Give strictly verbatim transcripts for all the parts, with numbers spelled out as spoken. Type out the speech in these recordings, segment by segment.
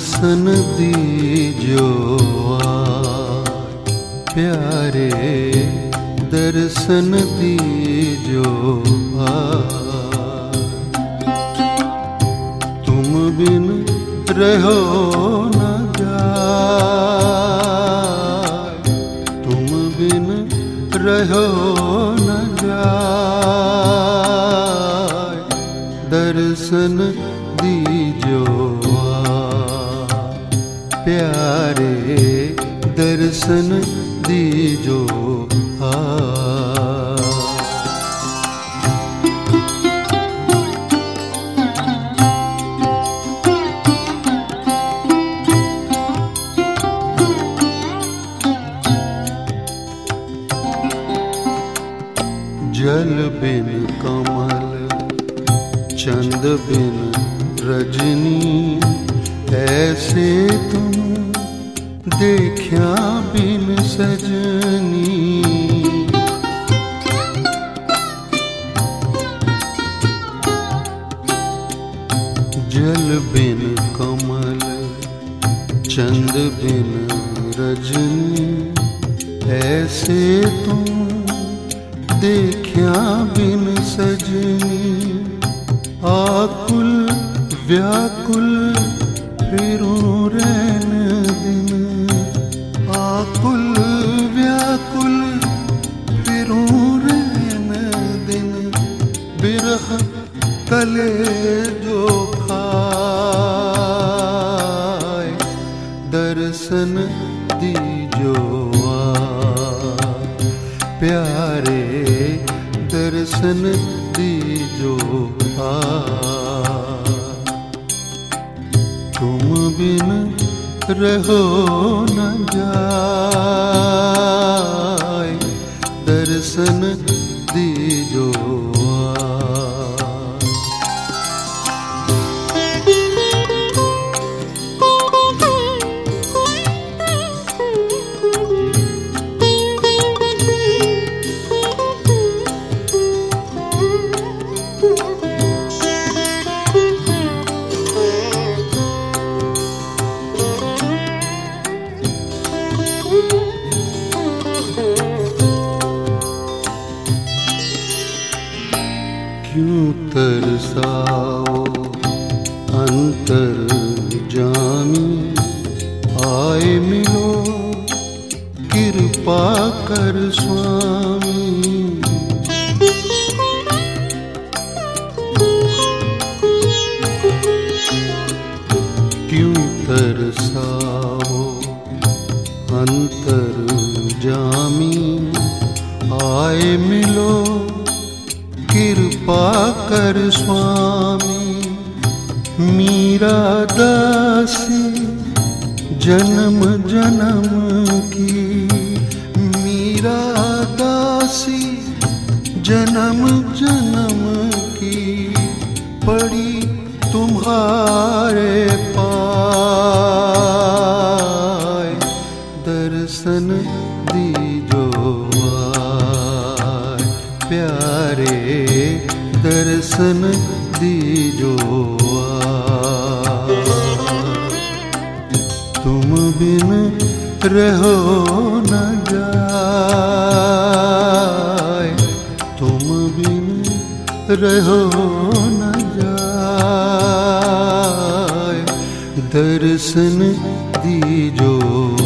दर्शन दीजो आए प्यारे, दर्शन दीजो आए। तुम बिन रहो न जाए, तुम बिन रहो न जाए, दर्शन दीजो प्यारे, दर्शन दीजो आ। जल बिन कमल, चंद बिन रजनी, ऐसे तुम देखा बिन सजनी। जल बिन कमल, चंद बिन रजनी, ऐसे तुम देखा बिन सजनी। आकुल व्याकुल फिरूं रैन दिन, आकुल व्याकुल फिरूं रैन दिन, बिरह कलेजो खाए, दर्शन दीजो आ प्यारे, दर्शन दीजो आ। तुम बिन रहो न जाए, दर्शन दीजो आ। क्यों तरसाओ अंतर जामी, आए मिलो कृपा कर स्वामी। क्यों तरसाओ अंतर जामी, आए मिलो कृपा कर स्वामी। मीरा दासी जन्म जन्म की, मीरा दासी जन्म जन्म की, पड़ी तुम्हारे पाए, दर्शन दीजो आए प्यारे, दर्शन दीजो आ। तुम बिन रहो न जाए, तुम बिन रहो न जाए, दर्शन दीजो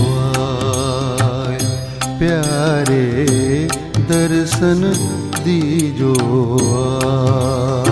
आए प्यारे, दर्शन दीजो आ।